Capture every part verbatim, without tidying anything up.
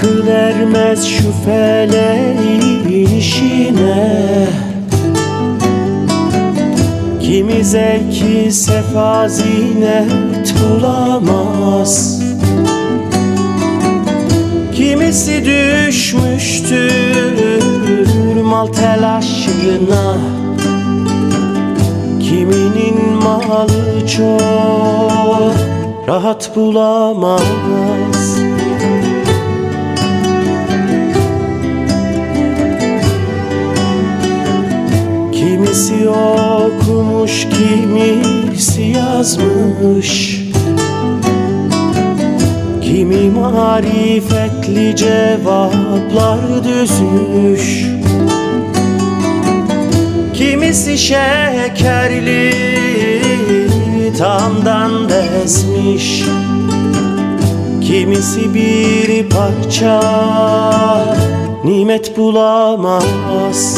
Akıl ermez şu feleğin işine. Kimi zevki sefa zinet bulamaz. Kimisi düşmüştür mal telaşına. Kiminin malı çok rahat bulamaz. Kimisi okumuş, kimisi yazmış. Kimi marifetli cevaplar düzmüş. Kimisi şekerli tamdan bezmiş. Kimisi bir parça nimet bulamaz.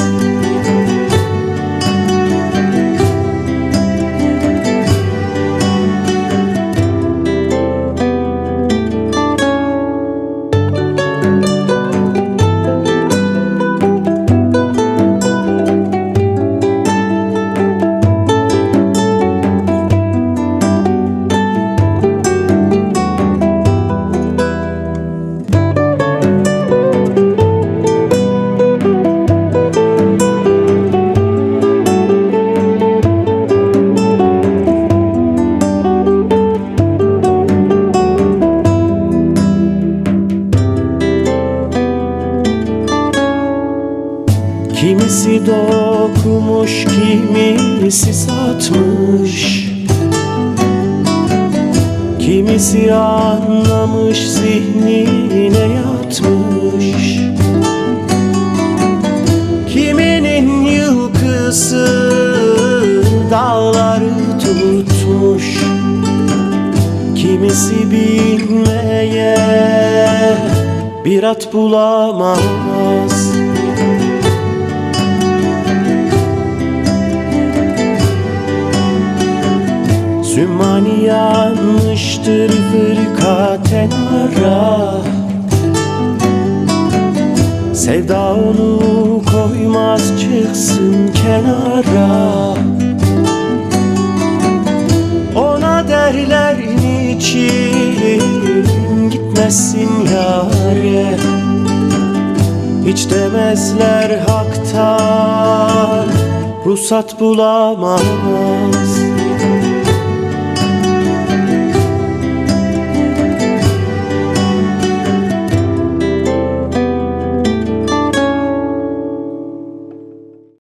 Kimisi dokumuş, kimisi satmış. Kimisi anlamış, zihnine yatmış. Kiminin yılkısı dağları tutmuş. Kimisi bilmeye bir at bulamaz. Sümmani yanmıştır fırkaten ara. Sevda onu koymaz çıksın kenara. Ona derler niçin gitmezsin yâre. Hiç demezler haktan ruhsat bulamaz.